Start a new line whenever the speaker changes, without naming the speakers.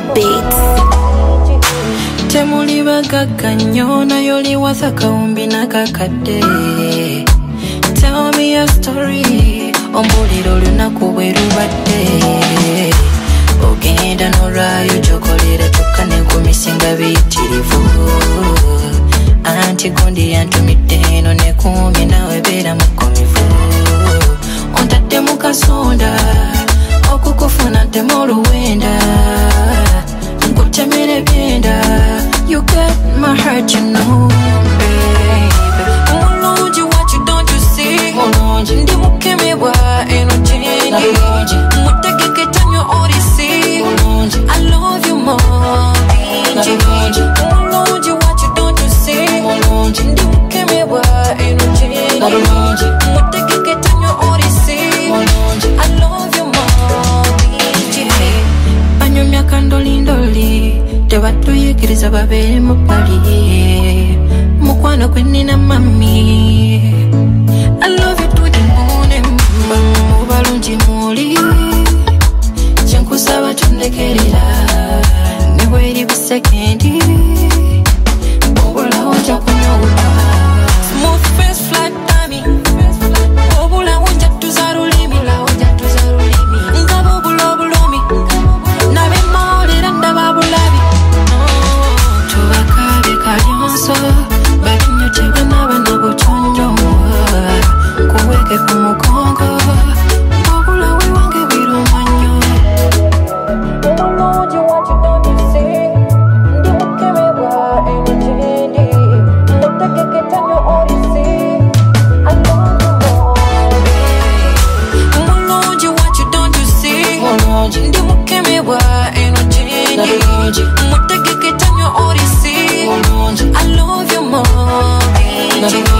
Beats.
Temuli bagaganyo na yoli wasaka umbi nakakade. Tell me a story. Ombuliro lunaku bwerubadde. Ogenda n'olwayo gy'okolera kyokka ne nkumisinga biyitirivu. Anti gundi yantumidde eno ne kumye nawe beera mukomivu. Ontadde mu kasonda okukufuna ntemu oluwenda. Nkutemere byenda. You got my heart, you know, baby. Mulungi, what you don't you see? Mulungi, ndi mukemebwa eno gyendi. Mutegeke tanyo orisi. Mulungi, I love you more. Mulungi, what you don't you see? Mulungi, ndi mukemebwa eno gyendi. Mutegeke tanyo orisi. Mulungi, I love you more. Banyumya kandolindoli. Tebatuyigiriza babeere mu bbali. Mukwano gwe nnina mami. I love you to the moon and back. Mu balungi muli. Kyenkusaba tundekerera. Ne bw'eri busekendi. Obulawo nja kunyolwa. Smooth face flat tummy. Obulawo nja tuza lulimi. Ngabo obulobulumi. Nabe mawulira ndaba bulabi. Kalyonso balinyo tebanaba nabutonjo kuweke ku mugongo obulawe wange biruma nnyo. Mulungi what you don't see ndi mukemebwa eno gyendi mutegeke tanyo orisi. I love you more. Mulungi what you don't see. Mulungi ndi mukemebwa eno gyendi mutegeke tanyo orisi. I love you more.